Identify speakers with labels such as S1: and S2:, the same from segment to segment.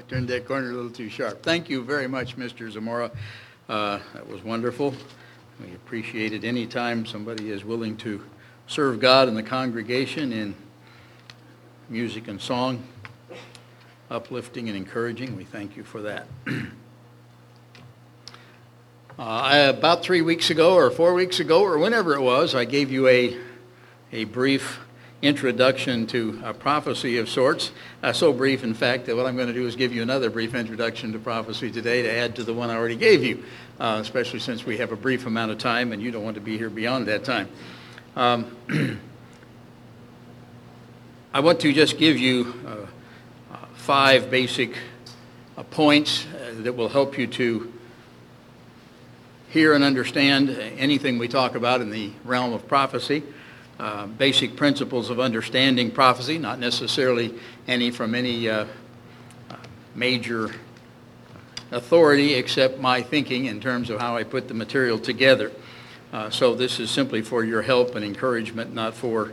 S1: turned that corner a little too sharp. Thank you very much, Mr. Zamora. That was wonderful. We appreciate it any time somebody is willing to serve God in the congregation in music and song, uplifting and encouraging. We thank you for that. About 3 weeks ago or 4 weeks ago or whenever it was, I gave you a brief introduction to a prophecy of sorts. So brief, in fact, that what I'm going to do is give you another brief introduction to prophecy today to add to the one I already gave you, especially since we have a brief amount of time and you don't want to be here beyond that time. I want to just give you 5 basic points that will help you to hear and understand anything we talk about in the realm of prophecy. Basic principles of understanding prophecy, not necessarily any from any major authority except my thinking in terms of how I put the material together. So this is simply for your help and encouragement, not for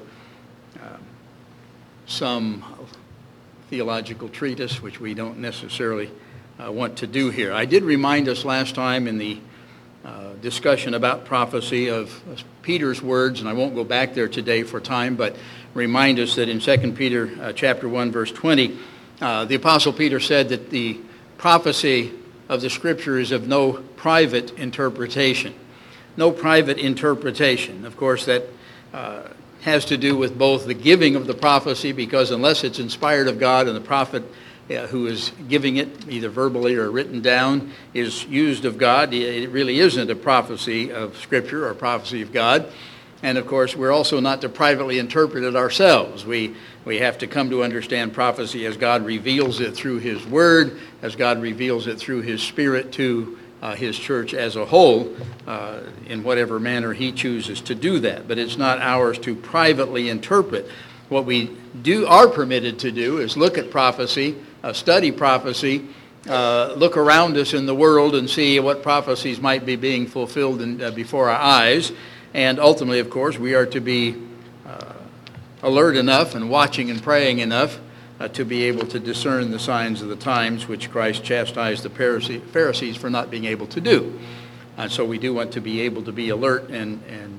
S1: some theological treatise, which we don't necessarily want to do here. I did remind us last time in the discussion about prophecy of Peter's words, and I won't go back there today for time, but remind us that in 2 Peter chapter 1, verse 20, the Apostle Peter said that the prophecy of the Scripture is of no private interpretation. No private interpretation. Of course, that has to do with both the giving of the prophecy, because unless it's inspired of God and the prophet who is giving it, either verbally or written down, is used of God, it really isn't a prophecy of Scripture or a prophecy of God. And of course, we're also not to privately interpret it ourselves. We have to come to understand prophecy as God reveals it through His Word, as God reveals it through His Spirit to His church as a whole, in whatever manner He chooses to do that. But it's not ours to privately interpret. What we are permitted to do is look at prophecy, study prophecy, look around us in the world and see what prophecies might be being fulfilled before our eyes. And ultimately, of course, we are to be alert enough and watching and praying enough to be able to discern the signs of the times, which Christ chastised the Pharisees for not being able to do. And so we do want to be able to be alert and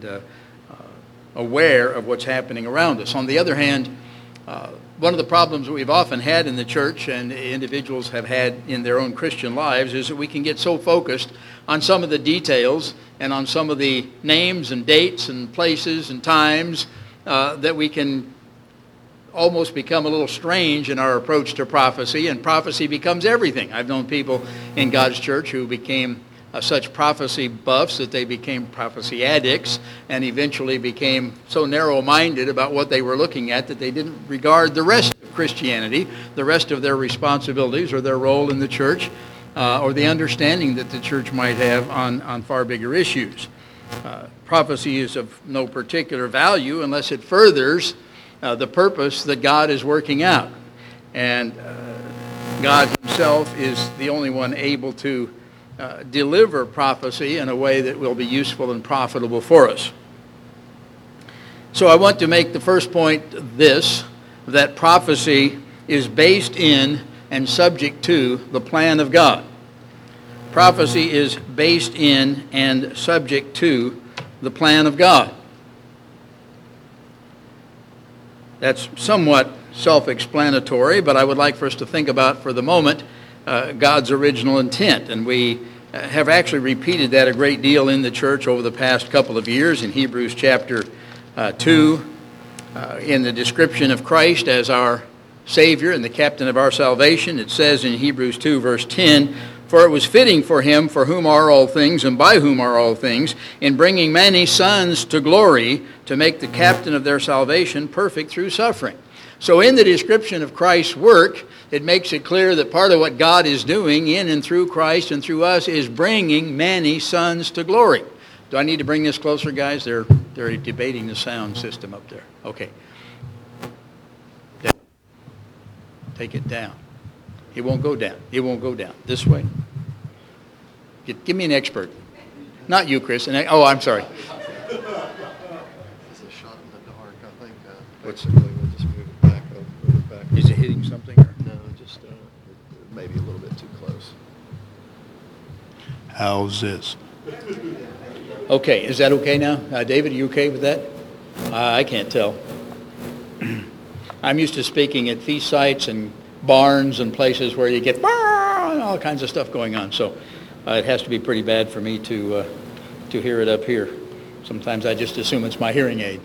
S1: aware of what's happening around us. On the other hand, one of the problems that we've often had in the church and individuals have had in their own Christian lives is that we can get so focused on some of the details and on some of the names and dates and places and times that we can almost become a little strange in our approach to prophecy, and prophecy becomes everything. I've known people in God's church who became such prophecy buffs that they became prophecy addicts and eventually became so narrow-minded about what they were looking at that they didn't regard the rest of Christianity, the rest of their responsibilities or their role in the church, or the understanding that the church might have on far bigger issues. Prophecy is of no particular value unless it furthers the purpose that God is working out. And God Himself is the only one able to deliver prophecy in a way that will be useful and profitable for us. So I want to make the first point this, that prophecy is based in and subject to the plan of God. Prophecy is based in and subject to the plan of God. That's somewhat self-explanatory, but I would like for us to think about for the moment God's original intent. And we have actually repeated that a great deal in the church over the past couple of years in Hebrews chapter 2, in the description of Christ as our Savior and the captain of our salvation. It says in Hebrews 2, verse 10, "For it was fitting for Him, for whom are all things, and by whom are all things, in bringing many sons to glory, to make the captain of their salvation perfect through suffering." So in the description of Christ's work, it makes it clear that part of what God is doing in and through Christ and through us is bringing many sons to glory. Do I need to bring this closer, guys? They're debating the sound system up there. Okay. Take it down. It won't go down. It won't go down. This way. Give me an expert. Not you, Chris. Oh, I'm sorry.
S2: It's a shot in the dark. I think
S1: What's
S2: basically we'll just move it back up.
S1: Is it hitting something? Or?
S2: No, just maybe a little bit too close.
S3: How's this?
S1: Okay, is that okay now? David, are you okay with that? I can't tell. I'm used to speaking at feast sites and barns and places where you get all kinds of stuff going on. So it has to be pretty bad for me to hear it up here. Sometimes I just assume it's my hearing aid.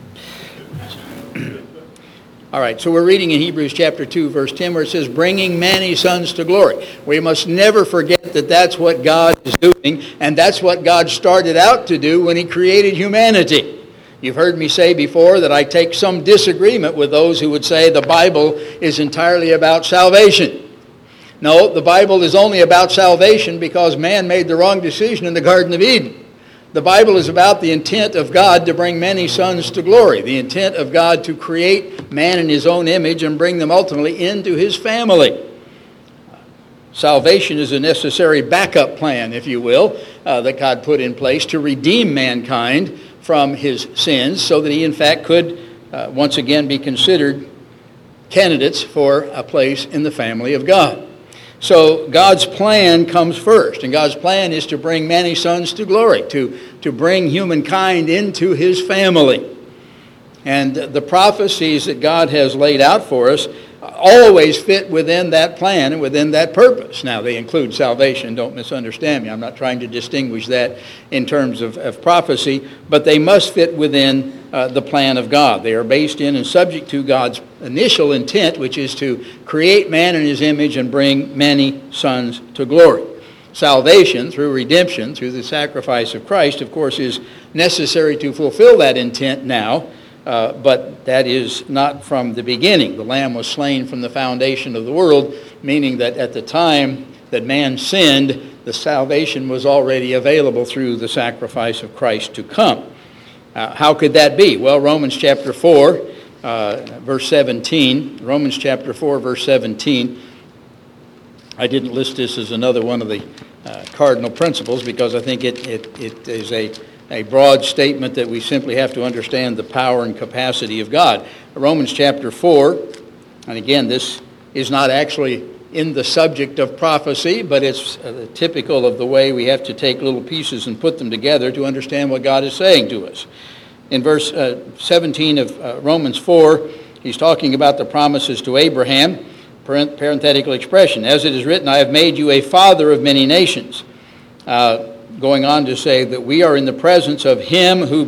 S1: All right, so we're reading in Hebrews chapter 2, verse 10, where it says, bringing many sons to glory. We must never forget that that's what God is doing, and that's what God started out to do when he created humanity. You've heard me say before that I take some disagreement with those who would say the Bible is entirely about salvation. No, the Bible is only about salvation because man made the wrong decision in the Garden of Eden. The Bible is about the intent of God to bring many sons to glory, the intent of God to create man in his own image and bring them ultimately into his family. Salvation is a necessary backup plan, if you will, that God put in place to redeem mankind from his sins so that he in fact could once again be considered candidates for a place in the family of God. So God's plan comes first, and God's plan is to bring many sons to glory, to bring humankind into his family. And the prophecies that God has laid out for us always fit within that plan and within that purpose. Now, they include salvation. Don't misunderstand me. I'm not trying to distinguish that in terms of prophecy, but they must fit within the plan of God. They are based in and subject to God's initial intent, which is to create man in his image and bring many sons to glory. Salvation through redemption, through the sacrifice of Christ, of course, is necessary to fulfill that intent now, but that is not from the beginning. The Lamb was slain from the foundation of the world, meaning that at the time that man sinned, the salvation was already available through the sacrifice of Christ to come. How could that be? Well, Romans chapter 4, verse 17. Romans chapter 4, verse 17. I didn't list this as another one of the cardinal principles because I think it is a broad statement that we simply have to understand the power and capacity of God. Romans chapter 4, and again, this is not actually in the subject of prophecy, but it's typical of the way we have to take little pieces and put them together to understand what God is saying to us. In verse 17 of Romans 4, he's talking about the promises to Abraham, parenthetical expression. As it is written, I have made you a father of many nations. Going on to say that we are in the presence of him whom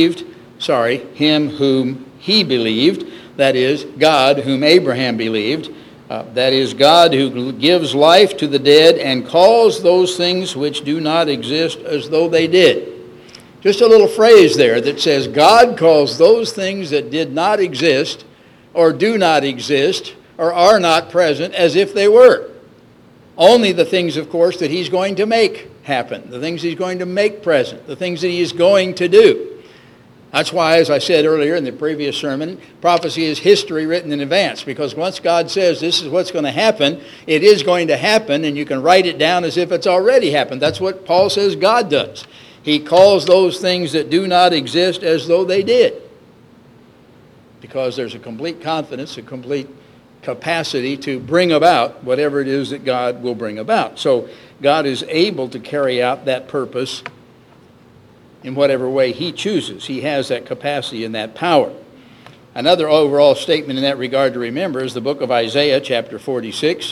S1: he believed, that is, God whom Abraham believed. That is, God who gives life to the dead and calls those things which do not exist as though they did. Just a little phrase there that says God calls those things that did not exist or do not exist or are not present as if they were. Only the things, of course, that he's going to make happen, the things he's going to make present, the things that he is going to do. That's why, as I said earlier in the previous sermon, prophecy is history written in advance, because once God says this is what's going to happen, it is going to happen, and you can write it down as if it's already happened. That's what Paul says God does. He calls those things that do not exist as though they did, because there's a complete confidence, a complete capacity to bring about whatever it is that God will bring about. So God is able to carry out that purpose in whatever way he chooses. He has that capacity and that power. Another overall statement in that regard to remember is the book of Isaiah chapter 46.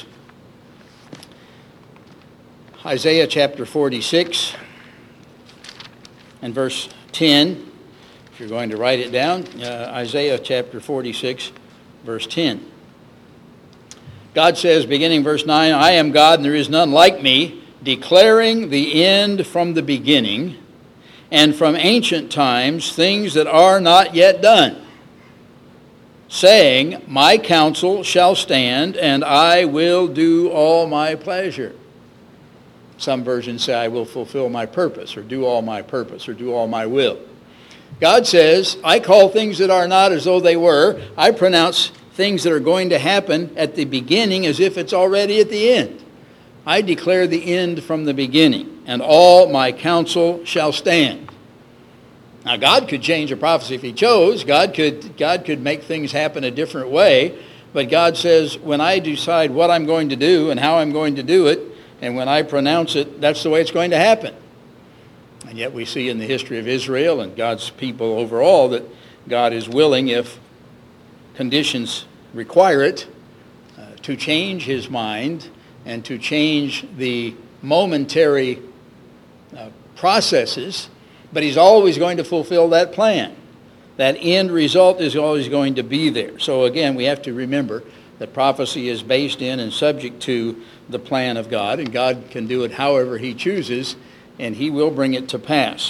S1: Isaiah chapter 46 and verse 10. If you're going to write it down, Isaiah chapter 46, verse 10. God says, beginning verse 9, I am God and there is none like me, declaring the end from the beginning, and from ancient times things that are not yet done, saying, my counsel shall stand, and I will do all my pleasure. Some versions say, I will fulfill my purpose, or do all my purpose, or do all my will. God says, I call things that are not as though they were. I pronounce things that are going to happen at the beginning as if it's already at the end. I declare the end from the beginning, and all my counsel shall stand. Now, God could change a prophecy if he chose. God could make things happen a different way. But God says, when I decide what I'm going to do and how I'm going to do it, and when I pronounce it, that's the way it's going to happen. And yet we see in the history of Israel and God's people overall that God is willing, if conditions require it, to change his mind and to change the momentary processes, but he's always going to fulfill that plan. That end result is always going to be there. So again, we have to remember that prophecy is based in and subject to the plan of God, and God can do it however he chooses, and he will bring it to pass.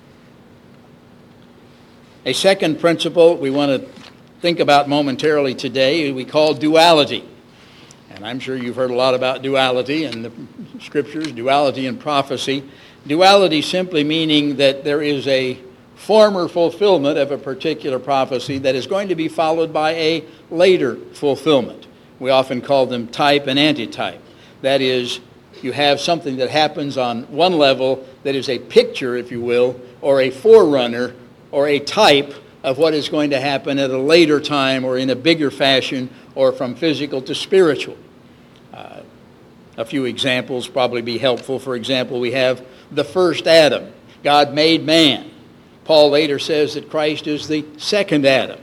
S1: A second principle we want to think about momentarily today we call duality. And I'm sure you've heard a lot about duality in the scriptures, duality in prophecy. Duality simply meaning that there is a former fulfillment of a particular prophecy that is going to be followed by a later fulfillment. We often call them type and antitype. That is, you have something that happens on one level that is a picture, if you will, or a forerunner or a type of what is going to happen at a later time or in a bigger fashion or from physical to spiritual. A few examples probably be helpful. For example, we have the first Adam. God made man. Paul later says that Christ is the second Adam.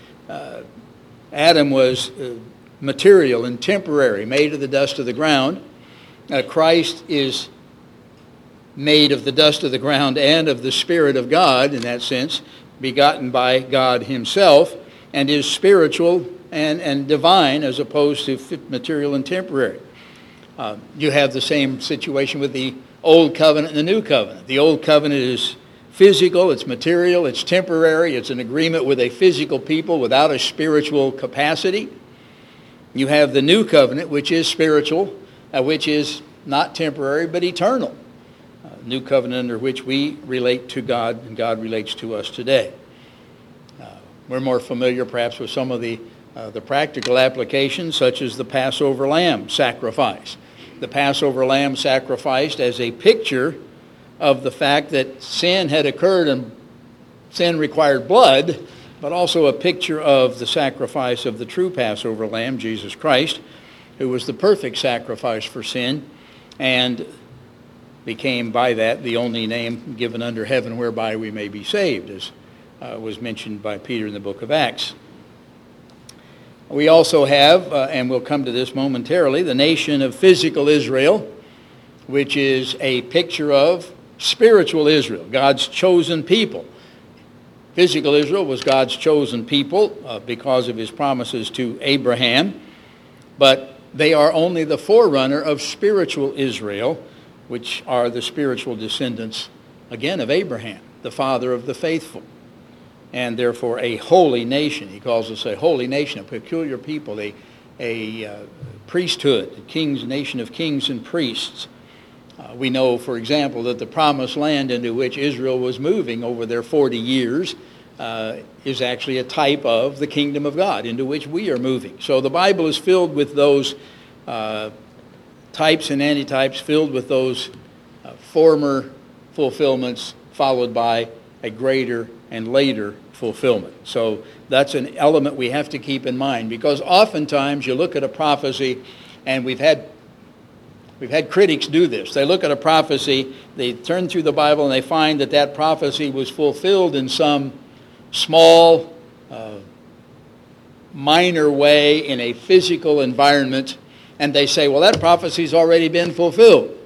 S1: Adam was material and temporary, made of the dust of the ground. Christ is made of the dust of the ground and of the Spirit of God, in that sense, begotten by God himself, and is spiritual and divine as opposed to material and temporary. You have the same situation with the Old Covenant and the New Covenant. The Old Covenant is physical, it's material, it's temporary, it's an agreement with a physical people without a spiritual capacity. You have the New Covenant, which is spiritual, which is not temporary but eternal. New Covenant under which we relate to God and God relates to us today. We're more familiar perhaps with some of the practical applications, such as the Passover lamb sacrifice. The Passover lamb sacrificed as a picture of the fact that sin had occurred and sin required blood, but also a picture of the sacrifice of the true Passover lamb, Jesus Christ, who was the perfect sacrifice for sin and became by that the only name given under heaven whereby we may be saved, as was mentioned by Peter in the book of Acts. We also have, and we'll come to this momentarily, the nation of physical Israel, which is a picture of spiritual Israel, God's chosen people. Physical Israel was God's chosen people because of his promises to Abraham, but they are only the forerunner of spiritual Israel, which are the spiritual descendants, again, of Abraham, the father of the faithful, and therefore a holy nation. He calls us a holy nation, a peculiar people, a priesthood, a nation of kings and priests. We know, for example, that the promised land into which Israel was moving over their 40 years is actually a type of the kingdom of God into which we are moving. So the Bible is filled with those types and antitypes, filled with those former fulfillments followed by a greater and later fulfillment. So that's an element we have to keep in mind, because oftentimes you look at a prophecy, and we've had critics do this. They look at a prophecy, they turn through the Bible, and they find that that prophecy was fulfilled in some small, minor way in a physical environment, and they say, well, that prophecy's already been fulfilled.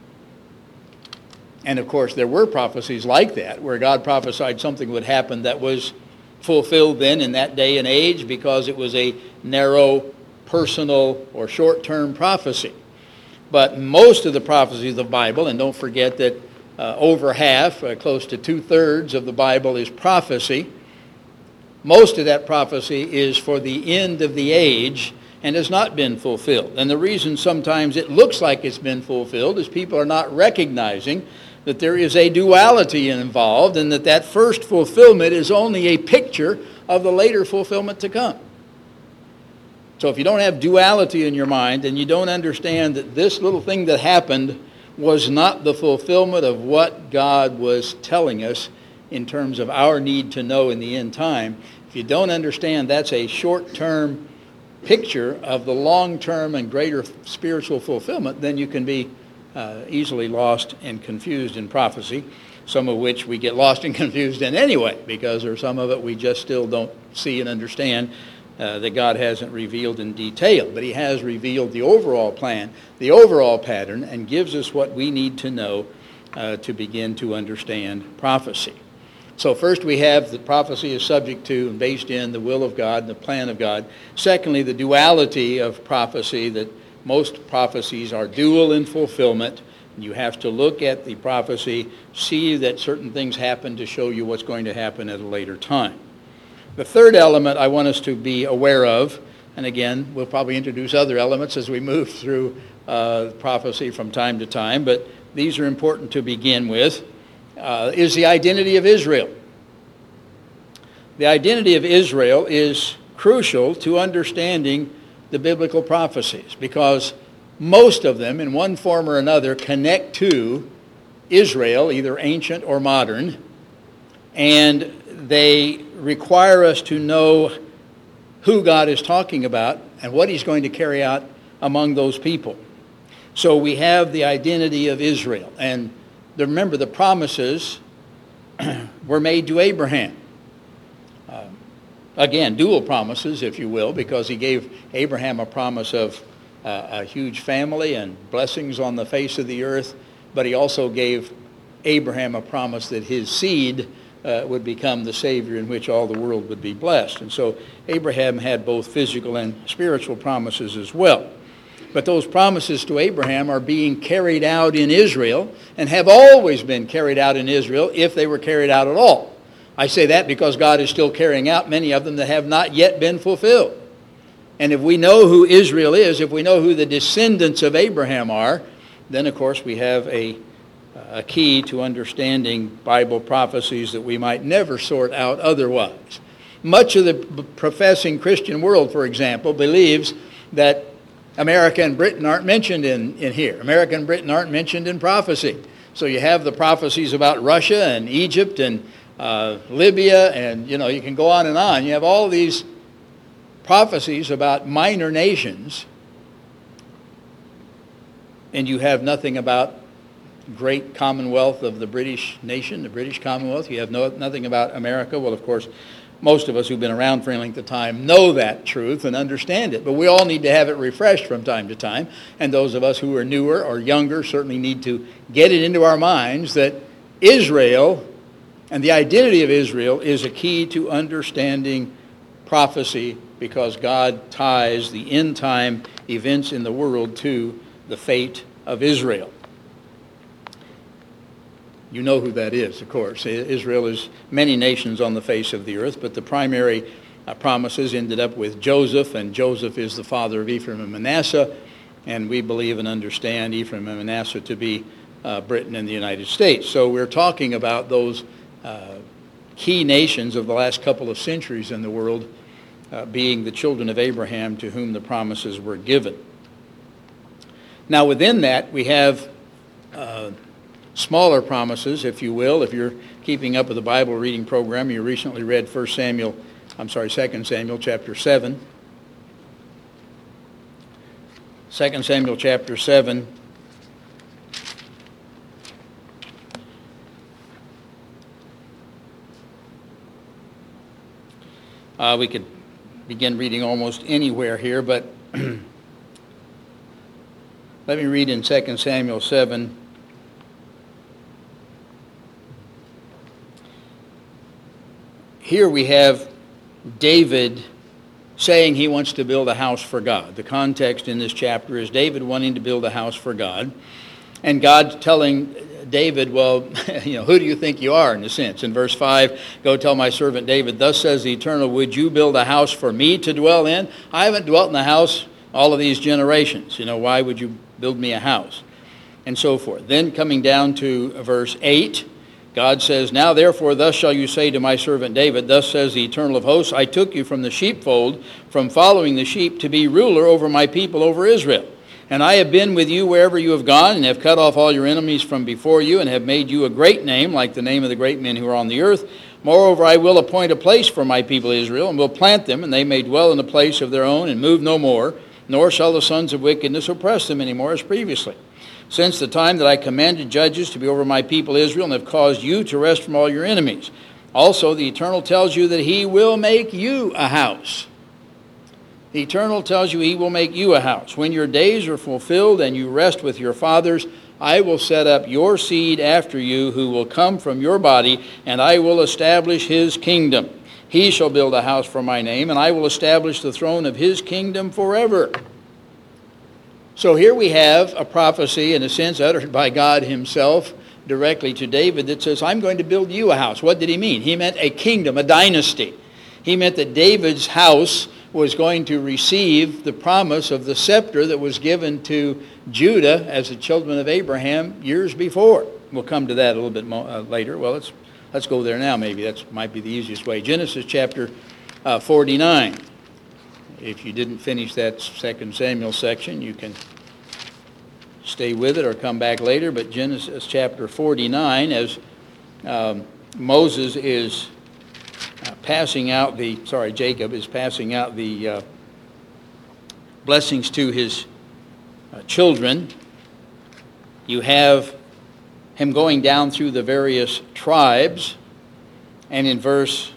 S1: And of course, there were prophecies like that, where God prophesied something would happen that was fulfilled then in that day and age because it was a narrow, personal, or short-term prophecy. But most of the prophecies of the Bible, and don't forget that over half, close to 2/3 of the Bible is prophecy, most of that prophecy is for the end of the age and has not been fulfilled. And the reason sometimes it looks like it's been fulfilled is people are not recognizing that there is a duality involved, and that first fulfillment is only a picture of the later fulfillment to come. So if you don't have duality in your mind, and you don't understand that this little thing that happened was not the fulfillment of what God was telling us in terms of our need to know in the end time, if you don't understand that's a short-term picture of the long-term and greater spiritual fulfillment, then you can be easily lost and confused in prophecy, some of which we get lost and confused in anyway, because there's some of it we just still don't see and understand that God hasn't revealed in detail. But he has revealed the overall plan, the overall pattern, and gives us what we need to know to begin to understand prophecy. So first we have the prophecy is subject to and based in the will of God and the plan of God. Secondly, the duality of prophecy, that most prophecies are dual in fulfillment. You have to look at the prophecy, see that certain things happen to show you what's going to happen at a later time. The third element I want us to be aware of, and again, we'll probably introduce other elements as we move through prophecy from time to time, but these are important to begin with, is the identity of Israel. The identity of Israel is crucial to understanding the biblical prophecies, because most of them, in one form or another, connect to Israel, either ancient or modern, and they require us to know who God is talking about and what he's going to carry out among those people. So we have the identity of Israel. And remember, the promises were made to Abraham. Again, dual promises, if you will, because he gave Abraham a promise of a huge family and blessings on the face of the earth, but he also gave Abraham a promise that his seed would become the Savior in which all the world would be blessed. And so Abraham had both physical and spiritual promises as well. But those promises to Abraham are being carried out in Israel and have always been carried out in Israel if they were carried out at all. I say that because God is still carrying out many of them that have not yet been fulfilled. And if we know who Israel is, if we know who the descendants of Abraham are, then of course we have a key to understanding Bible prophecies that we might never sort out otherwise. Much of the professing Christian world, for example, believes that America and Britain aren't mentioned in here. America and Britain aren't mentioned in prophecy. So you have the prophecies about Russia and Egypt and Libya, and you can go on and on. You have all these prophecies about minor nations, and you have nothing about great commonwealth of the British nation, the British Commonwealth. You have nothing about America. Well, of course, most of us who've been around for any length of time know that truth and understand it, but we all need to have it refreshed from time to time, and those of us who are newer or younger certainly need to get it into our minds that Israel and the identity of Israel is a key to understanding prophecy, because God ties the end-time events in the world to the fate of Israel. You know who that is, of course. Israel is many nations on the face of the earth, but the primary promises ended up with Joseph, and Joseph is the father of Ephraim and Manasseh, and we believe and understand Ephraim and Manasseh to be Britain and the United States. So we're talking about those key nations of the last couple of centuries in the world being the children of Abraham to whom the promises were given. Now within that we have smaller promises, if you will. If you're keeping up with the Bible reading program, you recently read 2 Samuel chapter 7. 2 Samuel chapter 7. We could begin reading almost anywhere here, but let me read in 2 Samuel 7. Here we have David saying he wants to build a house for God. The context in this chapter is David wanting to build a house for God, and God telling David, well, who do you think you are, in a sense? In verse 5, go tell my servant David, thus says the Eternal, would you build a house for me to dwell in? I haven't dwelt in a house all of these generations. Why would you build me a house? And so forth. Then coming down to verse 8, God says, now therefore thus shall you say to my servant David, thus says the Eternal of hosts, I took you from the sheepfold, from following the sheep, to be ruler over my people, over Israel. And I have been with you wherever you have gone, and have cut off all your enemies from before you, and have made you a great name, like the name of the great men who are on the earth. Moreover, I will appoint a place for my people Israel, and will plant them, and they may dwell in a place of their own, and move no more, nor shall the sons of wickedness oppress them any more as previously. Since the time that I commanded judges to be over my people Israel, and have caused you to rest from all your enemies. Also, the Eternal tells you that he will make you a house. The Eternal tells you he will make you a house. When your days are fulfilled and you rest with your fathers, I will set up your seed after you, who will come from your body, and I will establish his kingdom. He shall build a house for my name, and I will establish the throne of his kingdom forever. So here we have a prophecy, in a sense, uttered by God himself directly to David that says, I'm going to build you a house. What did he mean? He meant a kingdom, a dynasty. He meant that David's house was going to receive the promise of the scepter that was given to Judah as the children of Abraham years before. We'll come to that a little bit later. Well, let's go there now maybe. That might be the easiest way. Genesis chapter 49. If you didn't finish that 2 Samuel section, you can stay with it or come back later. But Genesis chapter 49, as Moses is Jacob is passing out the blessings to his children. You have him going down through the various tribes, and in verse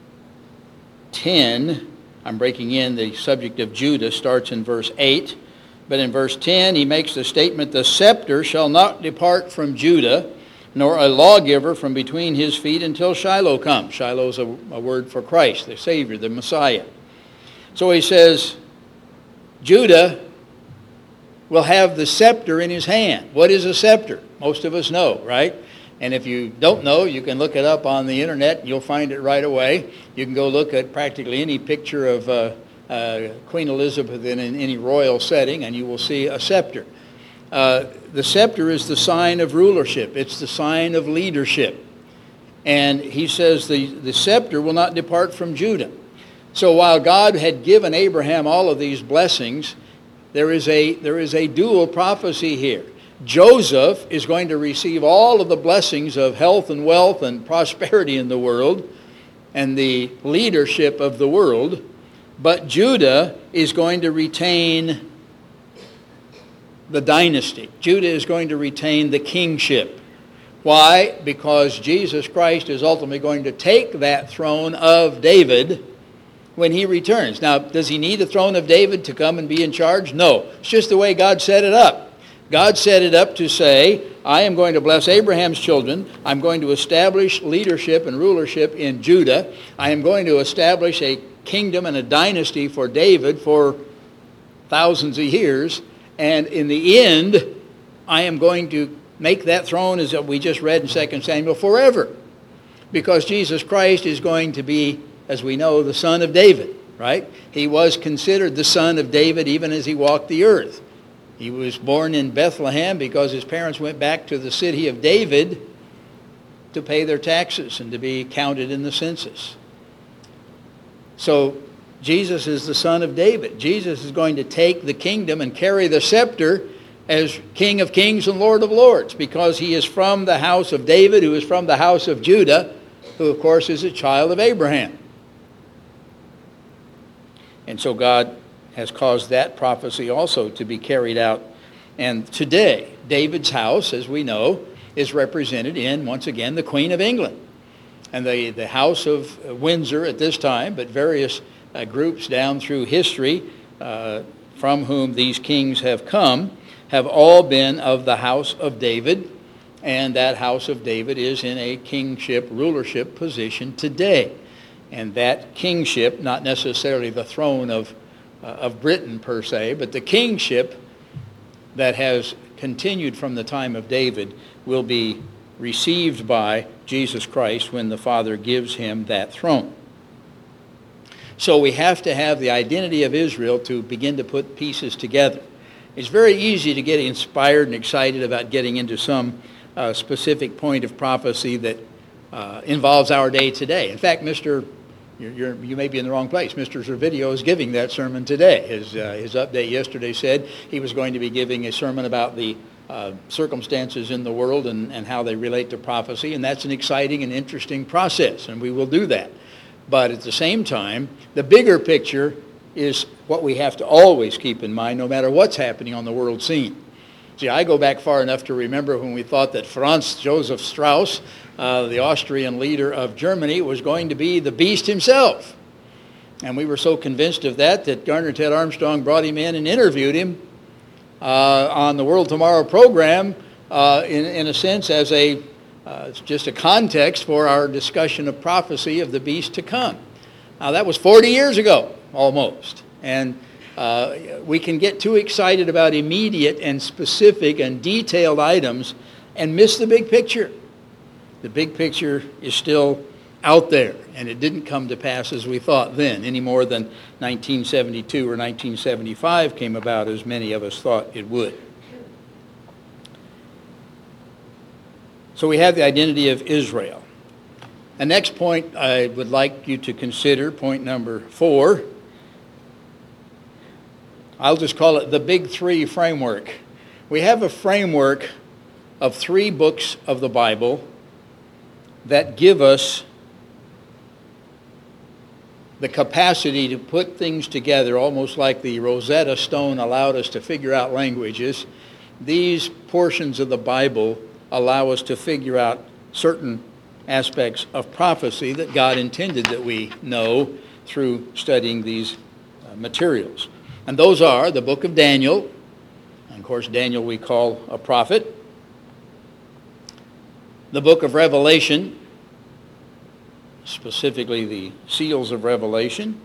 S1: 10, I'm breaking in, the subject of Judah starts in verse 8, but in verse 10 he makes the statement, the scepter shall not depart from Judah, nor a lawgiver from between his feet until Shiloh comes. Shiloh is a word for Christ, the Savior, the Messiah. So he says, Judah will have the scepter in his hand. What is a scepter? Most of us know, right? And if you don't know, you can look it up on the internet. You'll find it right away. You can go look at practically any picture of Queen Elizabeth in any royal setting, and you will see a scepter. The scepter is the sign of rulership. It's the sign of leadership. And he says the scepter will not depart from Judah. So while God had given Abraham all of these blessings, there is a dual prophecy here. Joseph is going to receive all of the blessings of health and wealth and prosperity in the world and the leadership of the world, but Judah is going to retain the dynasty. Judah is going to retain the kingship. Why? Because Jesus Christ is ultimately going to take that throne of David when he returns. Now, does he need the throne of David to come and be in charge? No. It's just the way God set it up. God set it up to say, I am going to bless Abraham's children. I'm going to establish leadership and rulership in Judah. I am going to establish a kingdom and a dynasty for David for thousands of years. And in the end, I am going to make that throne, as we just read in 2 Samuel, forever. Because Jesus Christ is going to be, as we know, the son of David, right? He was considered the son of David even as he walked the earth. He was born in Bethlehem because his parents went back to the city of David to pay their taxes and to be counted in the census. So Jesus is the son of David. Jesus is going to take the kingdom and carry the scepter as King of Kings and Lord of Lords, because he is from the house of David, who is from the house of Judah, who of course is a child of Abraham. And so God has caused that prophecy also to be carried out. And today, David's house, as we know, is represented in, once again, the Queen of England. And the House of Windsor at this time, but various groups down through history from whom these kings have come, have all been of the house of David, and that house of David is in a kingship, rulership position today. And that kingship, not necessarily the throne of Britain per se, but the kingship that has continued from the time of David will be received by Jesus Christ when the Father gives him that throne. So we have to have the identity of Israel to begin to put pieces together. It's very easy to get inspired and excited about getting into some specific point of prophecy that involves our day today. In fact, you may be in the wrong place. Mr. Zervideo is giving that sermon today. His update yesterday said he was going to be giving a sermon about the circumstances in the world and how they relate to prophecy, and that's an exciting and interesting process, and we will do that. But at the same time, the bigger picture is what we have to always keep in mind no matter what's happening on the world scene. See, I go back far enough to remember when we thought that Franz Joseph Strauss, the Austrian leader of Germany, was going to be the beast himself. And we were so convinced of that Garner Ted Armstrong brought him in and interviewed him on the World Tomorrow program, in a sense as just a context for our discussion of prophecy of the beast to come. Now that was 40 years ago, almost. And we can get too excited about immediate and specific and detailed items and miss the big picture. The big picture is still out there, and it didn't come to pass as we thought then, any more than 1972 or 1975 came about as many of us thought it would. So we have the identity of Israel. The next point I would like you to consider, point number 4, I'll just call it the Big Three framework. We have a framework of 3 books of the Bible that give us the capacity to put things together, almost like the Rosetta Stone allowed us to figure out languages. These portions of the Bible allow us to figure out certain aspects of prophecy that God intended that we know through studying these materials. And those are the book of Daniel, and of course Daniel we call a prophet, the book of Revelation, specifically the seals of Revelation,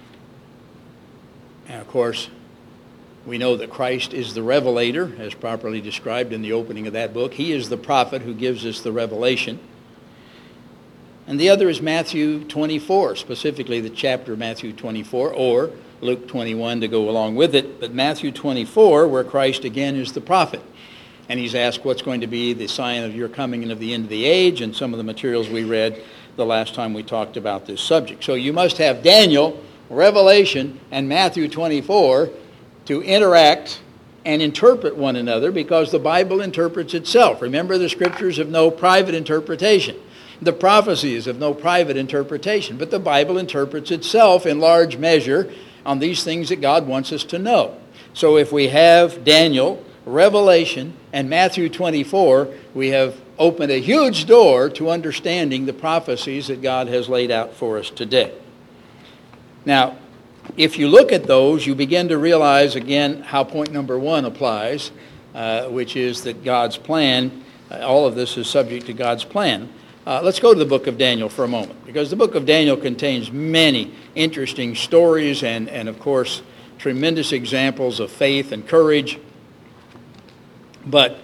S1: and of course we know that Christ is the revelator, as properly described in the opening of that book. He is the prophet who gives us the revelation. And the other is Matthew 24, specifically the chapter of Matthew 24, or Luke 21 to go along with it. But Matthew 24, where Christ again is the prophet. And he's asked what's going to be the sign of your coming and of the end of the age, and some of the materials we read the last time we talked about this subject. So you must have Daniel, Revelation, and Matthew 24 to interact and interpret one another, because the Bible interprets itself. Remember, the scriptures have no private interpretation. The prophecies have no private interpretation, but the Bible interprets itself in large measure on these things that God wants us to know. So if we have Daniel, Revelation, and Matthew 24, we have opened a huge door to understanding the prophecies that God has laid out for us today. Now, if you look at those, you begin to realize again how point number 1 applies, which is that God's plan, all of this is subject to God's plan. Let's go to the book of Daniel for a moment, because the book of Daniel contains many interesting stories and of course, tremendous examples of faith and courage. But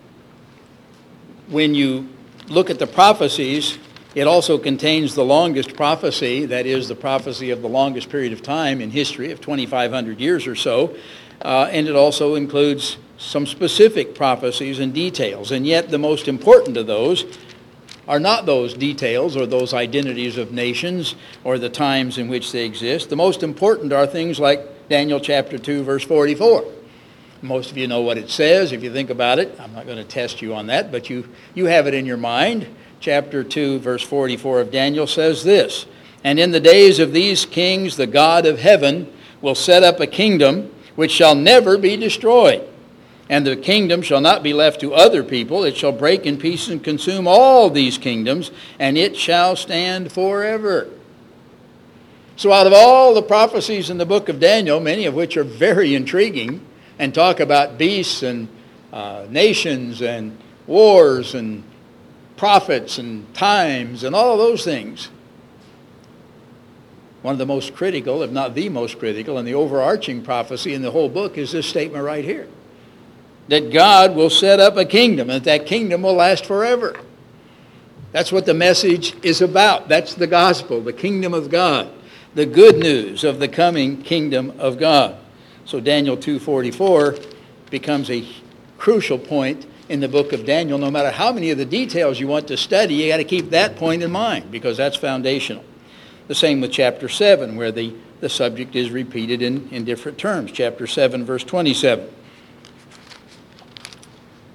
S1: when you look at the prophecies, it also contains the longest prophecy, that is the prophecy of the longest period of time in history, of 2,500 years or so, and it also includes some specific prophecies and details. And yet the most important of those are not those details or those identities of nations or the times in which they exist. The most important are things like Daniel chapter 2, verse 44. Most of you know what it says if you think about it. I'm not going to test you on that, but you have it in your mind. Chapter 2, verse 44 of Daniel says this, "And in the days of these kings, the God of heaven will set up a kingdom which shall never be destroyed. And the kingdom shall not be left to other people. It shall break in pieces and consume all these kingdoms, and it shall stand forever." So out of all the prophecies in the book of Daniel, many of which are very intriguing, and talk about beasts and nations and wars and prophets and times and all of those things, one of the most critical, if not the most critical, and the overarching prophecy in the whole book is this statement right here, that God will set up a kingdom, and that kingdom will last forever. That's what the message is about. That's the gospel, the kingdom of God, the good news of the coming kingdom of God. So Daniel 2:44 becomes a crucial point in the book of Daniel. No matter how many of the details you want to study, you got to keep that point in mind, because that's foundational. The same with chapter 7, where the subject is repeated in different terms. Chapter 7, verse 27.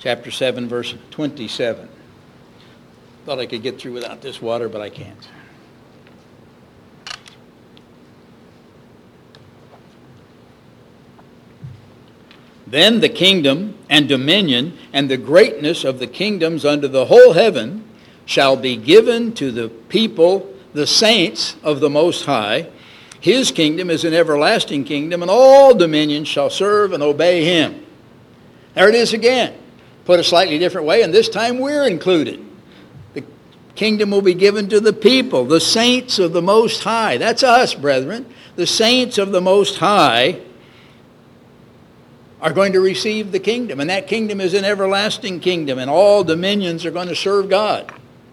S1: chapter 7, verse 27. Thought I could get through without this water, but I can't. Then the kingdom and dominion and the greatness of the kingdoms under the whole heaven shall be given to the people, the saints of the Most High. His kingdom is an everlasting kingdom, and all dominions shall serve and obey him. There it is again, put a slightly different way, and this time we're included. The kingdom will be given to the people, the saints of the Most High. That's us, brethren. The saints of the Most High are going to receive the kingdom, and that kingdom is an everlasting kingdom, and all dominions are going to serve God.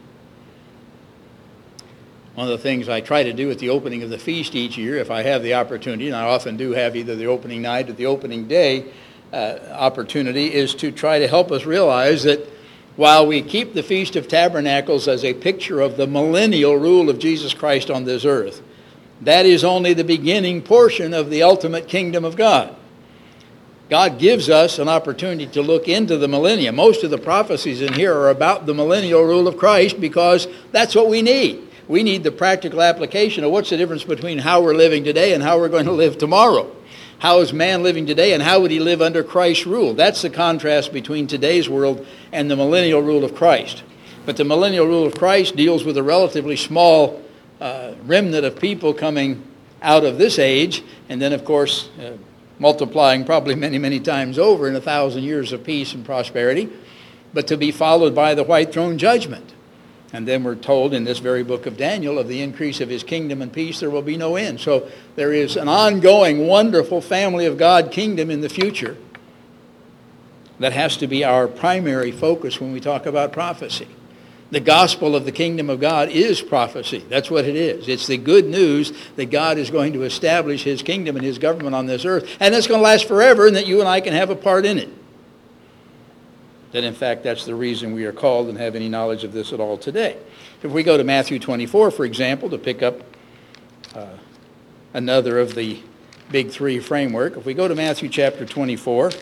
S1: One of the things I try to do at the opening of the feast each year, if I have the opportunity, and I often do have either the opening night or the opening day opportunity, is to try to help us realize that while we keep the Feast of Tabernacles as a picture of the millennial rule of Jesus Christ on this earth, that is only the beginning portion of the ultimate kingdom of God. God gives us an opportunity to look into the millennium. Most of the prophecies in here are about the millennial rule of Christ because that's what we need. We need the practical application of what's the difference between how we're living today and how we're going to live tomorrow. How is man living today and how would he live under Christ's rule? That's the contrast between today's world and the millennial rule of Christ. But the millennial rule of Christ deals with a relatively small remnant of people coming out of this age, and then of course multiplying probably many, many times over in 1,000 years of peace and prosperity, but to be followed by the white throne judgment. And then we're told in this very book of Daniel of the increase of his kingdom and peace there will be no end. So there is an ongoing, wonderful family of God kingdom in the future that has to be our primary focus when we talk about prophecy. The gospel of the kingdom of God is prophecy. That's what it is. It's the good news that God is going to establish his kingdom and his government on this earth, and it's going to last forever, and that you and I can have a part in it. That in fact that's the reason we are called and have any knowledge of this at all today. If we go to Matthew 24, for example, to pick up another of the big three framework, if we go to Matthew chapter 24,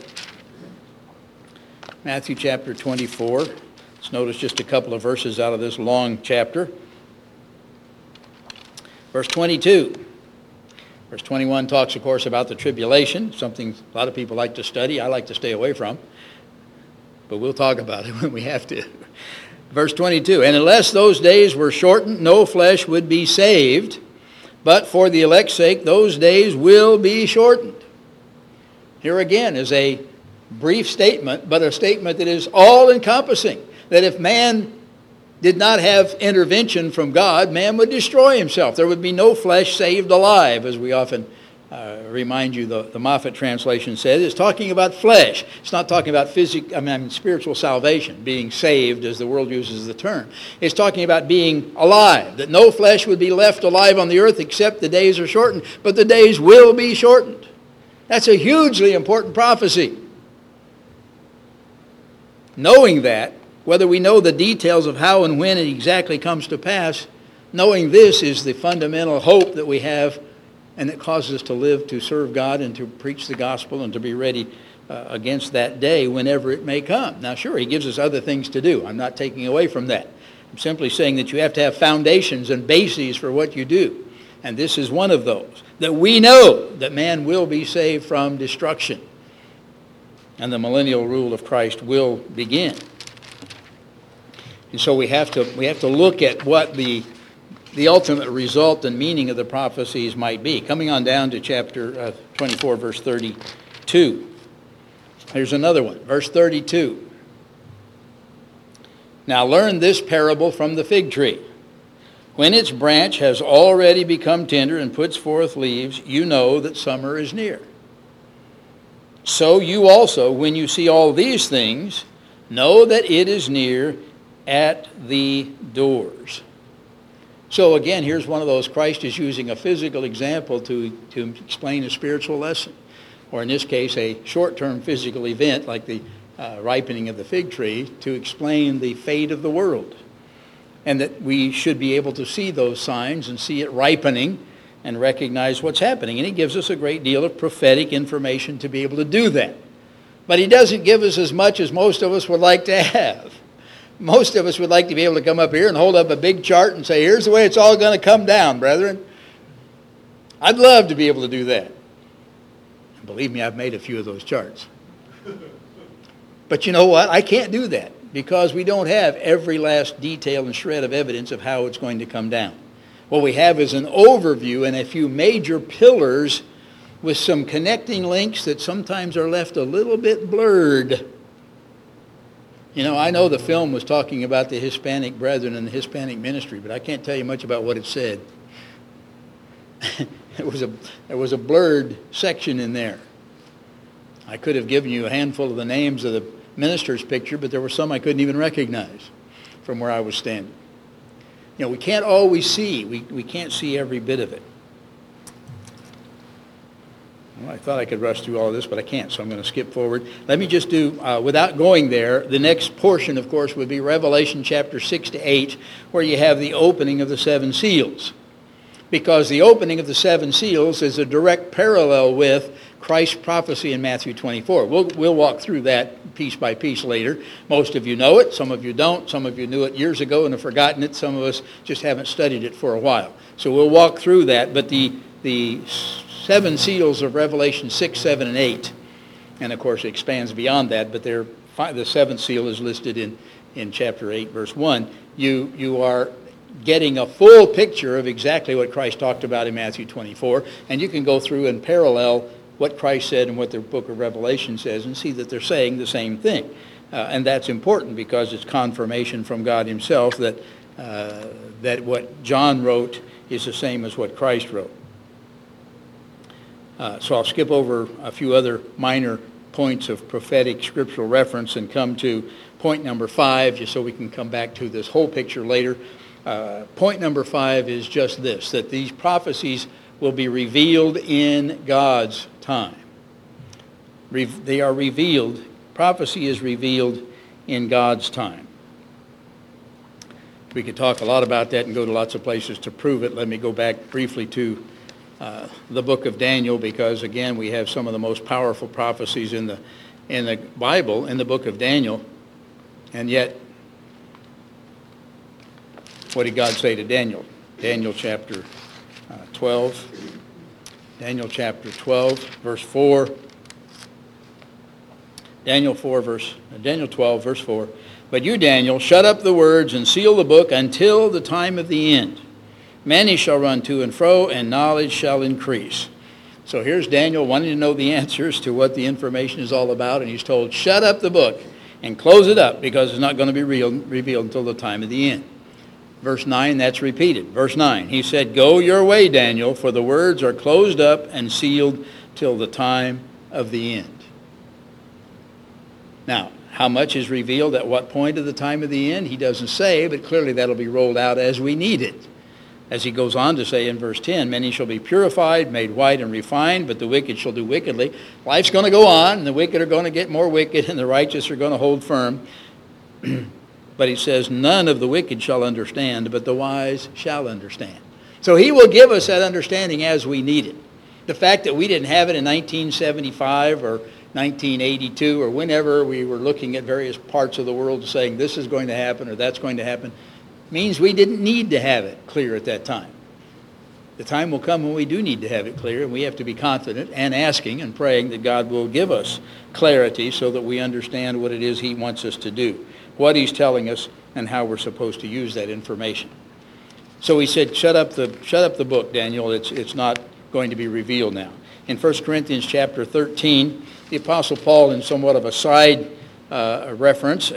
S1: Matthew chapter 24, let's notice just a couple of verses out of this long chapter. Verse 22. Verse 21 talks, of course, about the tribulation, something a lot of people like to study. I like to stay away from. But we'll talk about it when we have to. Verse 22, and unless those days were shortened, no flesh would be saved, but for the elect's sake, those days will be shortened. Here again is a brief statement, but a statement that is all-encompassing. That if man did not have intervention from God, man would destroy himself. There would be no flesh saved alive, as we often remind you the Moffat translation says. It's talking about flesh. It's not talking about spiritual salvation, being saved as the world uses the term. It's talking about being alive, that no flesh would be left alive on the earth except the days are shortened, but the days will be shortened. That's a hugely important prophecy. Knowing that, whether we know the details of how and when it exactly comes to pass, knowing this is the fundamental hope that we have, and it causes us to live to serve God and to preach the gospel and to be ready against that day whenever it may come. Now, sure, he gives us other things to do. I'm not taking away from that. I'm simply saying that you have to have foundations and bases for what you do. And this is one of those. That we know that man will be saved from destruction. And the millennial rule of Christ will begin. And so we have to look at what the ultimate result and meaning of the prophecies might be. Coming on down to chapter 24, verse 32. Here's another one, verse 32. Now learn this parable from the fig tree. When its branch has already become tender and puts forth leaves, you know that summer is near. So you also, when you see all these things, know that it is near at the doors. So again, here's one of those, Christ is using a physical example to explain a spiritual lesson. Or in this case, a short-term physical event like the ripening of the fig tree to explain the fate of the world. And that we should be able to see those signs and see it ripening and recognize what's happening. And he gives us a great deal of prophetic information to be able to do that. But he doesn't give us as much as most of us would like to have. Most of us would like to be able to come up here and hold up a big chart and say, here's the way it's all going to come down, brethren. I'd love to be able to do that. And believe me, I've made a few of those charts. But you know what? I can't do that because we don't have every last detail and shred of evidence of how it's going to come down. What we have is an overview and a few major pillars with some connecting links that sometimes are left a little bit blurred. You know, I know the film was talking about the Hispanic brethren and the Hispanic ministry, but I can't tell you much about what it said. There was a blurred section in there. I could have given you a handful of the names of the minister's picture, but there were some I couldn't even recognize from where I was standing. You know, we can't always see. We can't see every bit of it. Well, I thought I could rush through all of this, but I can't, so I'm going to skip forward. Let me just do, without going there, the next portion, of course, would be Revelation chapter 6 to 8, where you have the opening of the seven seals. Because the opening of the seven seals is a direct parallel with Christ's prophecy in Matthew 24. We'll walk through that piece by piece later. Most of you know it, some of you don't. Some of you knew it years ago and have forgotten it. Some of us just haven't studied it for a while. So we'll walk through that. But the seven seals of Revelation 6, 7, and 8, and of course it expands beyond that, but the seventh seal is listed in chapter 8, verse 1. You are getting a full picture of exactly what Christ talked about in Matthew 24, and you can go through and parallel what Christ said and what the book of Revelation says and see that they're saying the same thing. And that's important because it's confirmation from God himself that what John wrote is the same as what Christ wrote. So I'll skip over a few other minor points of prophetic scriptural reference and come to point number 5, just so we can come back to this whole picture later. Point number 5 is just this, that these prophecies will be revealed in God's time. They are revealed. Prophecy is revealed in God's time. We could talk a lot about that and go to lots of places to prove it. Let me go back briefly to the book of Daniel, because again we have some of the most powerful prophecies in the Bible, in the book of Daniel, and yet what did God say to Daniel? Daniel chapter 12. Daniel chapter 12, verse 4. Daniel 12, verse 4. But you, Daniel, shut up the words and seal the book until the time of the end. Many shall run to and fro, and knowledge shall increase. So here's Daniel wanting to know the answers to what the information is all about, and he's told, shut up the book and close it up, because it's not going to be revealed until the time of the end. Verse 9, that's repeated. Verse 9, he said, go your way, Daniel, for the words are closed up and sealed till the time of the end. Now, how much is revealed at what point of the time of the end? He doesn't say, but clearly that'll be rolled out as we need it. As he goes on to say in verse 10, many shall be purified, made white and refined, but the wicked shall do wickedly. Life's going to go on, and the wicked are going to get more wicked, and the righteous are going to hold firm. But he says, none of the wicked shall understand, but the wise shall understand. So he will give us that understanding as we need it. The fact that we didn't have it in 1975 or 1982 or whenever we were looking at various parts of the world saying this is going to happen or that's going to happen means we didn't need to have it clear at that time. The time will come when we do need to have it clear, and we have to be confident and asking and praying that God will give us clarity so that we understand what it is he wants us to do, what he's telling us, and how we're supposed to use that information. So he said, shut up the book, Daniel. It's not going to be revealed now. In 1 Corinthians chapter 13, the Apostle Paul, in somewhat of a side reference,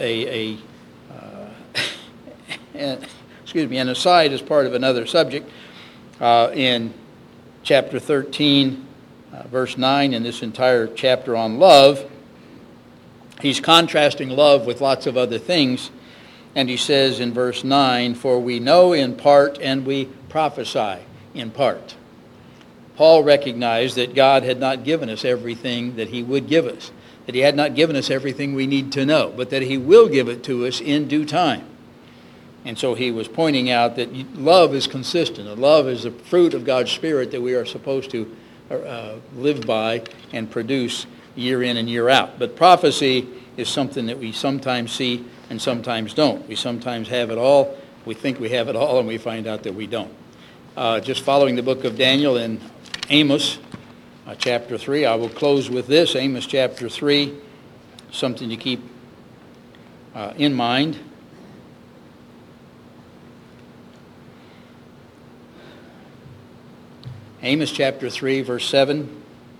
S1: an aside as part of another subject, in chapter 13, verse 9, in this entire chapter on love, he's contrasting love with lots of other things, and he says in verse 9, for we know in part and we prophesy in part. Paul recognized that God had not given us everything that he would give us, that he had not given us everything we need to know, but that he will give it to us in due time. And so he was pointing out that love is consistent, and love is the fruit of God's Spirit that we are supposed to live by and produce year in and year out. But prophecy is something that we sometimes see and sometimes don't. We sometimes have it all. We think we have it all, and we find out that we don't. Just following the book of Daniel and Amos, chapter 3, I will close with this. Amos chapter 3, something to keep in mind. Amos chapter 3, verse 7.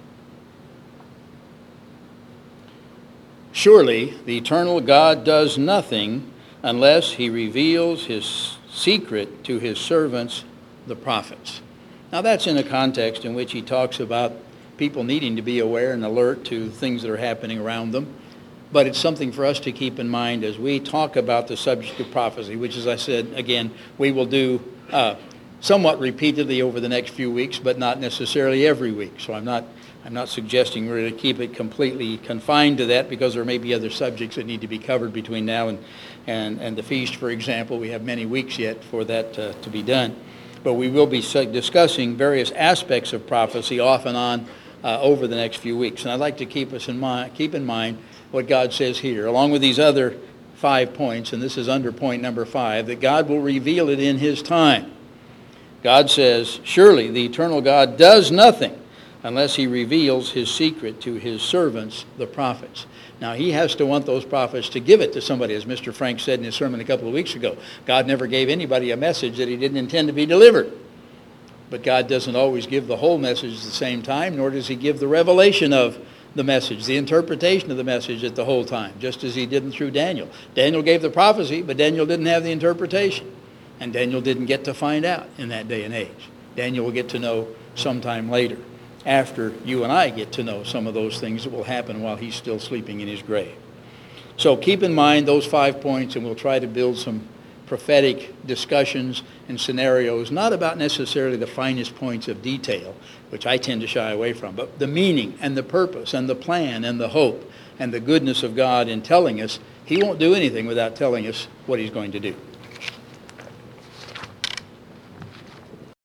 S1: Surely the eternal God does nothing unless he reveals his secret to his servants, the prophets. Now that's in a context in which he talks about people needing to be aware and alert to things that are happening around them. But it's something for us to keep in mind as we talk about the subject of prophecy, which, as I said, again, we will do somewhat repeatedly over the next few weeks, but not necessarily every week. So I'm not suggesting we're going to keep it completely confined to that, because there may be other subjects that need to be covered between now and the feast, for example. We have many weeks yet for that to be done. But we will be discussing various aspects of prophecy off and on over the next few weeks. And I'd like to keep in mind what God says here, along with these other 5 points, and this is under point number 5, that God will reveal it in his time. God says, surely the eternal God does nothing unless he reveals his secret to his servants, the prophets. Now, he has to want those prophets to give it to somebody, as Mr. Frank said in his sermon a couple of weeks ago. God never gave anybody a message that he didn't intend to be delivered. But God doesn't always give the whole message at the same time, nor does he give the revelation of the message, the interpretation of the message at the whole time, just as he didn't through Daniel. Daniel gave the prophecy, but Daniel didn't have the interpretation. And Daniel didn't get to find out in that day and age. Daniel will get to know sometime later, after you and I get to know some of those things that will happen while he's still sleeping in his grave. So keep in mind those 5 points, and we'll try to build some prophetic discussions and scenarios, not about necessarily the finest points of detail, which I tend to shy away from, but the meaning and the purpose and the plan and the hope and the goodness of God in telling us. He won't do anything without telling us what he's going to do.